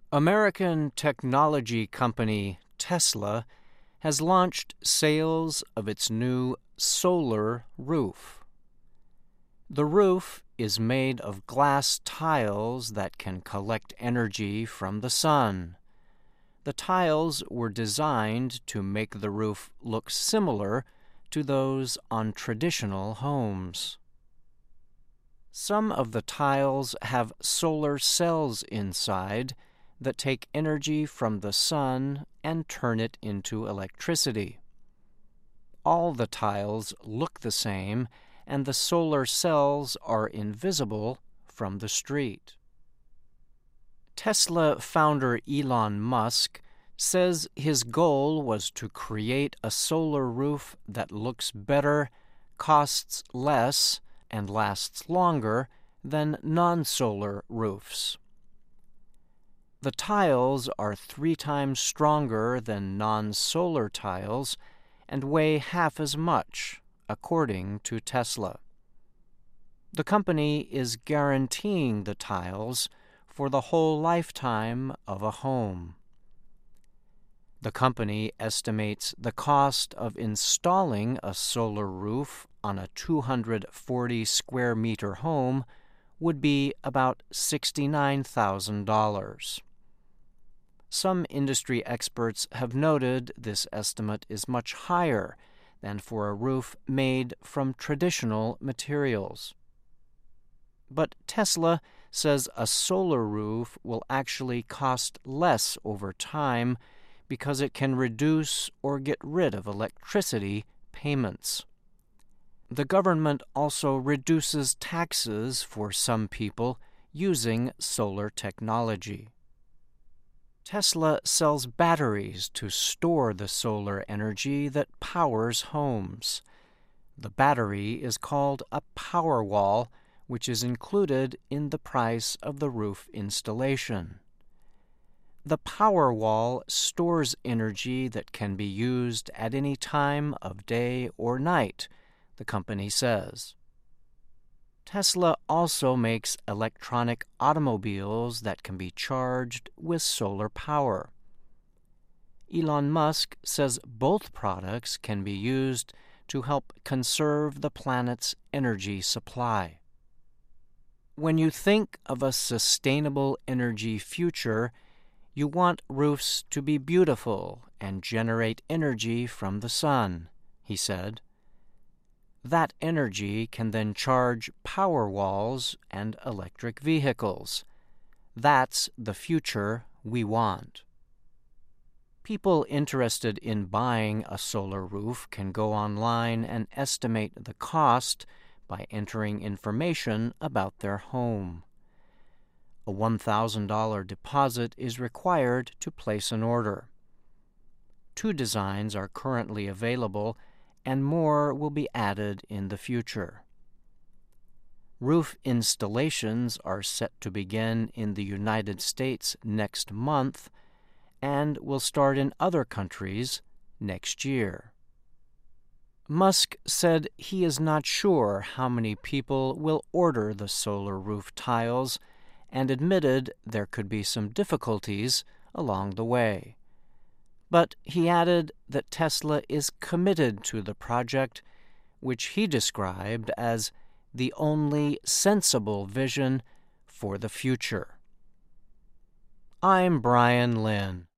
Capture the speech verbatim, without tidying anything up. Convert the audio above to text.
American technology company Tesla has launched sales of its new solar roof. The roof is made of glass tiles that can collect energy from the sun. The tiles were designed to make the roof look similar to those on traditional homes. Some of the tiles have solar cells inside that take energy from the sun and turn it into electricity. All the tiles look the same, and the solar cells are invisible from the street. Tesla founder Elon Musk says his goal was to create a solar roof that looks better, costs less, and lasts longer than non-solar roofs. The tiles are three times stronger than non-solar tiles and weigh half as much, according to Tesla. The company is guaranteeing the tiles for the whole lifetime of a home. The company estimates the cost of installing a solar roof on a two hundred forty square meter home would be about sixty-nine thousand dollars. Some industry experts have noted this estimate is much higher than for a roof made from traditional materials. But Tesla says a solar roof will actually cost less over time because it can reduce or get rid of electricity payments. The government also reduces taxes for some people using solar technology. Tesla sells batteries to store the solar energy that powers homes. The battery is called a Powerwall, which is included in the price of the roof installation. The Powerwall stores energy that can be used at any time of day or night, the company says. Tesla also makes electronic automobiles that can be charged with solar power. Elon Musk says both products can be used to help conserve the planet's energy supply. When you think of a sustainable energy future, you want roofs to be beautiful and generate energy from the sun, he said. That energy can then charge power walls and electric vehicles. That's the future we want. People interested in buying a solar roof can go online and estimate the cost by entering information about their home. A one thousand dollars deposit is required to place an order. Two designs are currently available, and more will be added in the future. Roof installations are set to begin in the United States next month and will start in other countries next year. Musk said he is not sure how many people will order the solar roof tiles and admitted there could be some difficulties along the way. But he added that Tesla is committed to the project, which he described as the only sensible vision for the future. I'm Brian Lynn.